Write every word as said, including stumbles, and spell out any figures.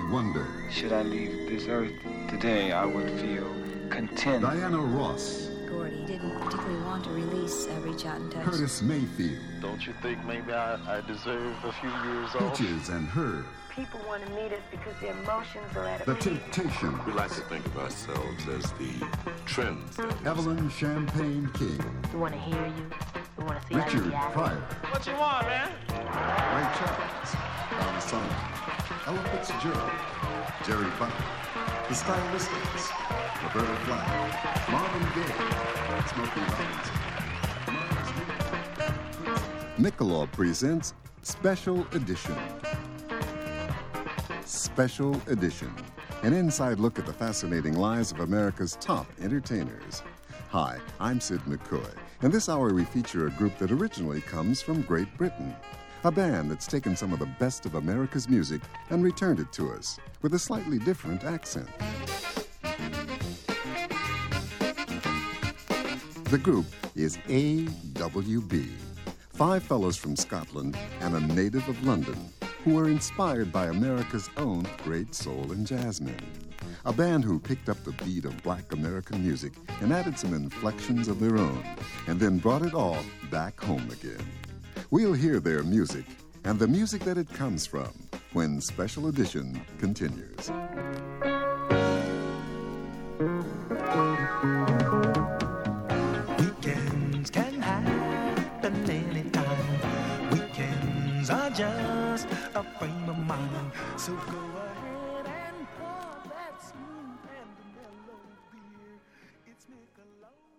wonder. Should I leave this earth today, I would feel content. Diana Ross. Gordy didn't particularly want to release uh, Reach Out and Touch. Curtis Mayfield. Don't you think maybe I, I deserve a few years off? Peaches and Herb. People want to meet us because their emotions are at a The peak. Temptation. We like to think of ourselves as the trendsetters. Evelyn Champagne King. We want to hear you. We want to see Richard how you Pryor. What you want, man? Ray Charles. Donna Summer. Ella Fitzgerald. Jerry Butler. The Stylistics. Roberta Flack. Marvin Gaye. Smokey Robinson. Michelob presents Special Edition. Special Edition, an inside look at the fascinating lives of America's top entertainers. Hi, I'm Sid McCoy, and this hour we feature a group that originally comes from Great Britain. A band that's taken some of the best of America's music and returned it to us with a slightly different accent. The group is A W B, five fellows from Scotland and a native of London, who were inspired by America's own great soul and jazz men. A band who picked up the beat of black American music and added some inflections of their own, and then brought it all back home again. We'll hear their music and the music that it comes from when Special Edition continues. Weekends can happen anytime. Weekends are just a frame of mind. So go ahead and pour that smooth and mellow beer. It's Michelob.